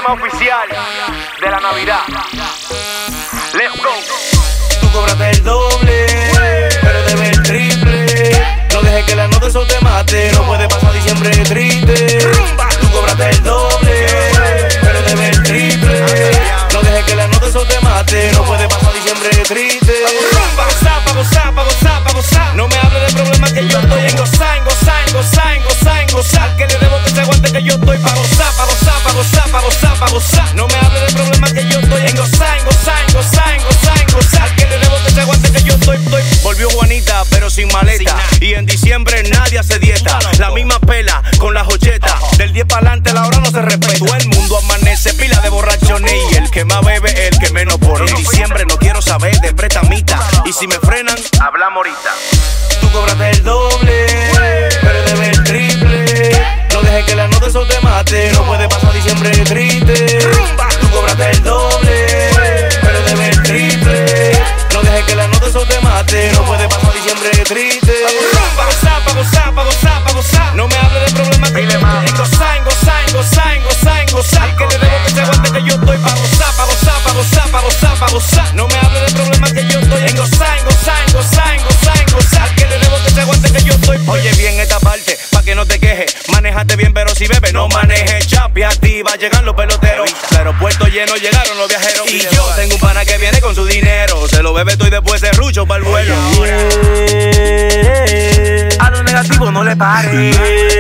tema oficial de la Navidad. Let's go. Tú cobraste el doble, pero debes el triple. No dejes que la nota eso te mate. No puede pasar diciembre triste. Tú cobraste el doble, pero debes el triple. No dejes que la nota eso te mate. No puede pasar diciembre triste. Pa' gozar, pa' gozar, pa' gozar, pa' gozar. No me hable de problemas que yo estoy en gozar, en gozar, en gozar, en gozar, en gozar. Que le debo que se aguante que yo estoy pa' gozar, pa' gozar, pa' gozar, pa' gozar, pa' gozar. No me hable de problemas que yo estoy en gozar, en gozar, en gozar, en gozar, en gozar. Que le debo que se aguante que yo estoy. Volvió Juanita, pero sin maleta. Y en diciembre nadie hace dieta. La misma pela con la jocheta. Del 10 para adelante la hora no se respeta. Todo el mundo amanece pila de borrachones. Y el que más bebe, el que menos pone. En diciembre no quiero saber de pretamita. Y si me frenan, Hablamos ahorita. tú cobraste el doble, pero debes el triple. No dejes que la nota eso te mate. No puede pasar diciembre triste. Tú cobraste el doble, pero debes el triple. No dejes que la nota eso te mate. No puede pasar diciembre triste. Pa' gozar, pa' gozar, pa' gozar, pa' gozar. No me hable de problemas que yo estoy en gozar, en gozar, en gozar, en gozar, en gozar. Que le debo que se aguante que yo estoy pa' gozar, pa' gozar, pa' gozar, pa' gozar, pa' gozar. No me hable de problemas que yo estoy en gozar, en gozar, en gozar, en gozar, en gozar. Que le debo que se aguante que yo estoy. Oye bien esta parte, pa' que no te quejes. Manéjate bien, pero si bebes, no manejes. Chapi activa, llegan los peloteros. Aeropuerto lleno, llegaron los viajeros. Y yo tengo un pana que viene con su dinero. Se lo bebe todo y después se rucho para el vuelo. A lo negativo no le pare.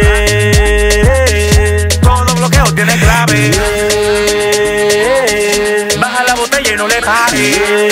Todo bloqueo tiene clave. Baja la botella y no le pare.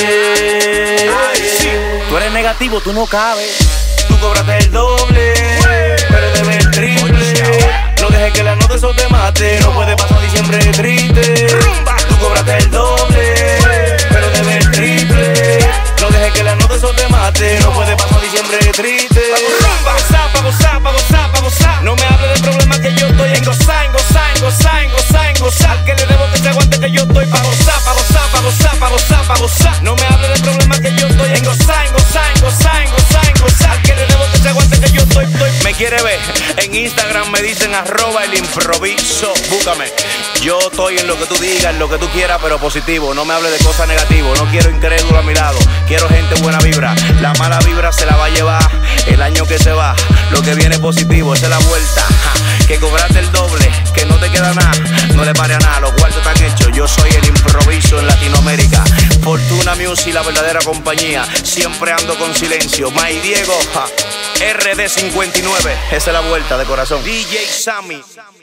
Tú eres negativo, tú no cabes. Tú cobraste el doble, pero debes el triple. No dejes que la nota eso te mate. No puede pasar diciembre triste. Tú cobraste el doble, pero debes el triple. No dejes que la nota eso te mate. No puede pasar diciembre triste. Pa' gozar, pa' gozar, pa' gozar, pa' gozar. No me hable de problemas que yo estoy en gozar, en gozar, en gozar, en gozar, en gozar. Que le debo que se aguante que yo estoy pa' gozar, pa' gozar, pa' gozar, pa' gozar, pa' gozar. No me hable de problemas que yo estoy en gozar, en gozar, en gozar, en gozar, en gozar. Que le debo que se aguante que yo estoy. Me quiere ver, en Instagram me dicen @elimproviso, búscame. Yo estoy en lo que tú digas, en lo que tú quieras, pero positivo. No me hables de cosas negativas, no quiero incrédulo a mi lado. Quiero gente buena vibra, la mala vibra se la va a llevar el año que se va. Lo que viene positivo, esa es la vuelta. Que cobraste el doble, que no te queda nada, no le pare a nada, los cuartos están hechos. Yo soy el improviso en Latinoamérica. Fortuna Music, la verdadera compañía. Siempre ando con silencio. May Diego, RD59, esa es la vuelta de corazón. DJ Sammy.